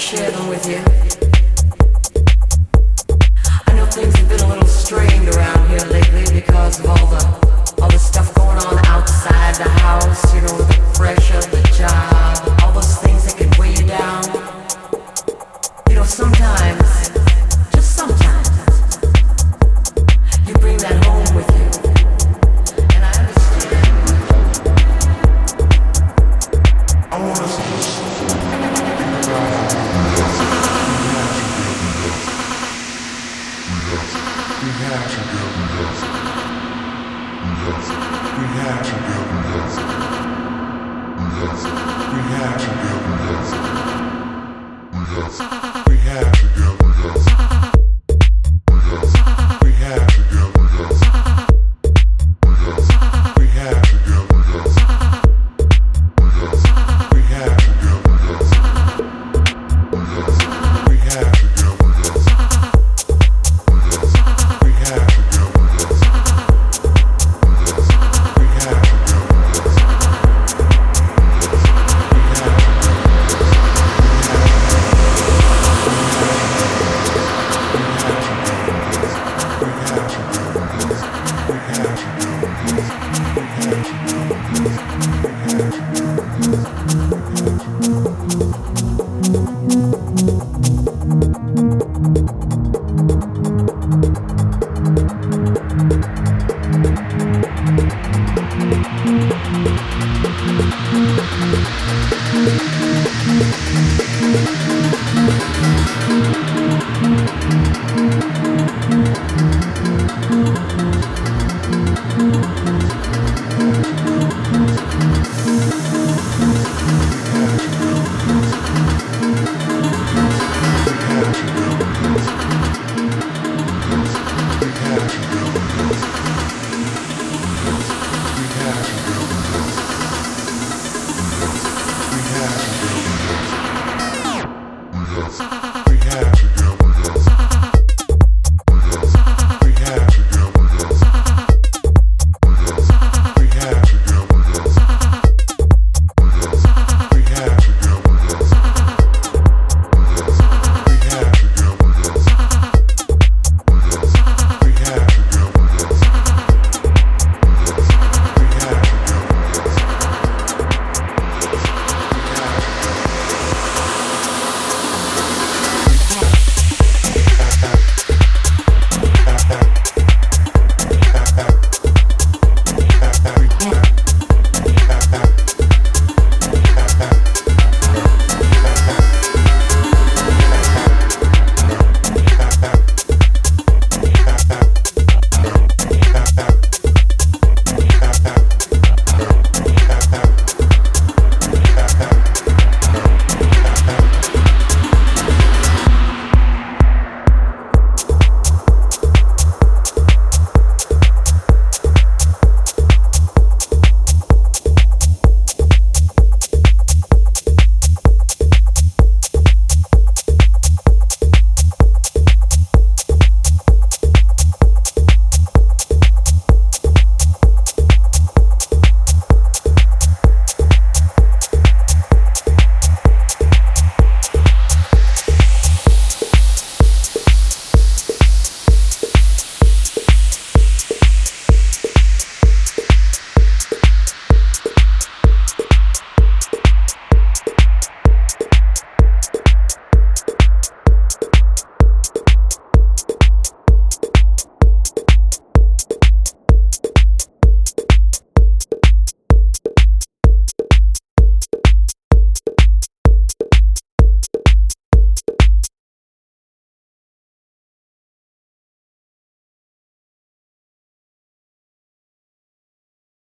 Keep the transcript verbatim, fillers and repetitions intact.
share them with you. I know things have been a little strained around here lately because of all the all the stuff going on outside the house, you know, the pressure, the job, all those things that can weigh you down. You know, sometimes, just sometimes, you bring that home with you. And I understand. I want us to We have to go, yes. Yes. We have to go, yes. Yes. We have to go, yes. Yes. We have to go, yes. Yes. We have to go, yes. Yes. We have to go, yes. Yes. We have to go, yes. Yes. We have to go, yes. We have to